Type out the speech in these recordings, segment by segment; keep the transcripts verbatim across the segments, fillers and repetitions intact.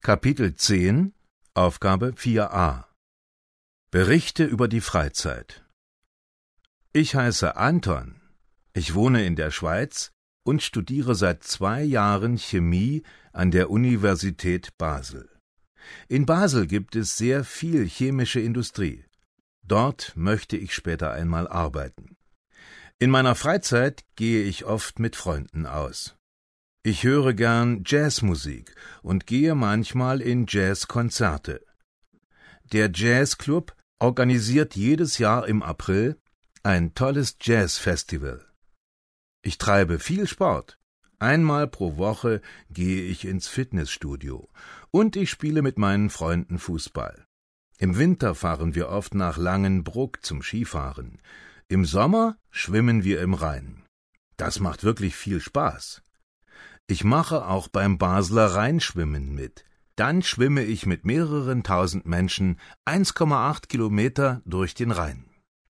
Kapitel zehn, Aufgabe vier a. Berichte über die Freizeit. Ich heiße Anton. Ich wohne in der Schweiz und studiere seit zwei Jahren Chemie an der Universität Basel. In Basel gibt es sehr viel chemische Industrie. Dort möchte ich später einmal arbeiten. In meiner Freizeit gehe ich oft mit Freunden aus. Ich höre gern Jazzmusik und gehe manchmal in Jazzkonzerte. Der Jazzclub organisiert jedes Jahr im April ein tolles Jazzfestival. Ich treibe viel Sport. Einmal pro Woche gehe ich ins Fitnessstudio und ich spiele mit meinen Freunden Fußball. Im Winter fahren wir oft nach Langenbruck zum Skifahren. Im Sommer schwimmen wir im Rhein. Das macht wirklich viel Spaß. Ich mache auch beim Basler Rheinschwimmen mit. Dann schwimme ich mit mehreren tausend Menschen eins Komma acht Kilometer durch den Rhein.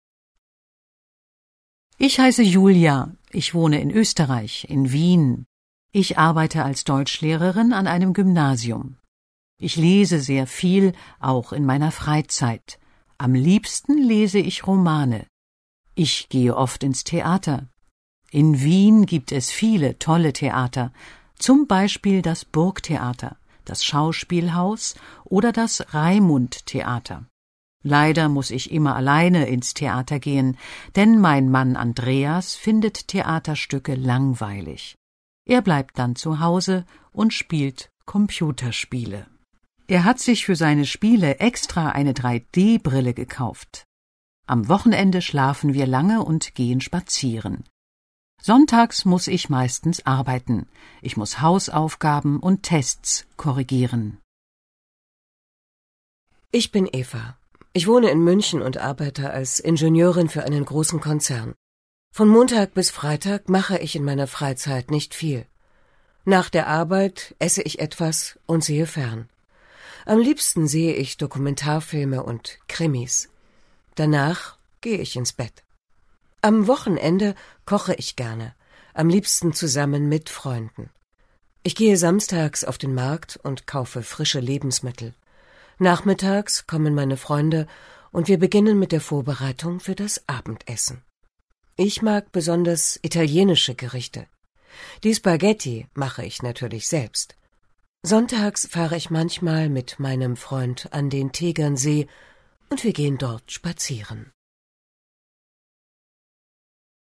Ich heiße Julia. Ich wohne in Österreich, in Wien. Ich arbeite als Deutschlehrerin an einem Gymnasium. Ich lese sehr viel, auch in meiner Freizeit. Am liebsten lese ich Romane. Ich gehe oft ins Theater. In Wien gibt es viele tolle Theater, zum Beispiel das Burgtheater, das Schauspielhaus oder das Raimund-Theater. Leider muss ich immer alleine ins Theater gehen, denn mein Mann Andreas findet Theaterstücke langweilig. Er bleibt dann zu Hause und spielt Computerspiele. Er hat sich für seine Spiele extra eine drei D Brille gekauft. Am Wochenende schlafen wir lange und gehen spazieren. Sonntags muss ich meistens arbeiten. Ich muss Hausaufgaben und Tests korrigieren. Ich bin Eva. Ich wohne in München und arbeite als Ingenieurin für einen großen Konzern. Von Montag bis Freitag mache ich in meiner Freizeit nicht viel. Nach der Arbeit esse ich etwas und sehe fern. Am liebsten sehe ich Dokumentarfilme und Krimis. Danach gehe ich ins Bett. Am Wochenende koche ich gerne, am liebsten zusammen mit Freunden. Ich gehe samstags auf den Markt und kaufe frische Lebensmittel. Nachmittags kommen meine Freunde und wir beginnen mit der Vorbereitung für das Abendessen. Ich mag besonders italienische Gerichte. Die Spaghetti mache ich natürlich selbst. Sonntags fahre ich manchmal mit meinem Freund an den Tegernsee und wir gehen dort spazieren.